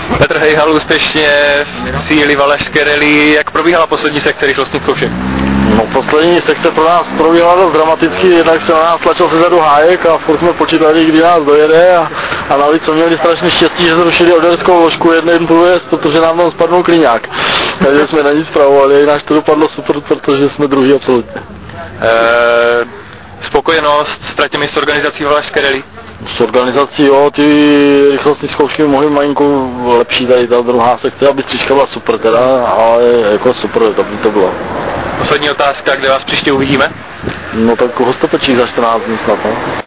Petr Hejhal úspěšně síly Valašské rally. Jak probíhala poslední sekce rychlostních zkoušek? No, poslední sekce pro nás probíhala dost dramaticky, jednak se na nás tlačil sezadu Hájek a furt jsme počítali, kdy nás dojede a navíc jsme měli strašně štěstí, že zrušili oderskou ložku jeden průjezd, protože nám tam spadnul Klíňák. Takže jsme na nic pravovali, jinak to dopadlo super, protože jsme druhý absolutně. Spokojenost s tratěmi s organizací Valašské rally? S organizací, jo, ty rychlostní zkoušky mohly malinko lepší, tady ta druhá sekce, aby stříčka byla super teda, ale jako super, to bylo. Poslední otázka, kde vás příště uvidíme? No tak Hostopečík za 14 dní snad, no.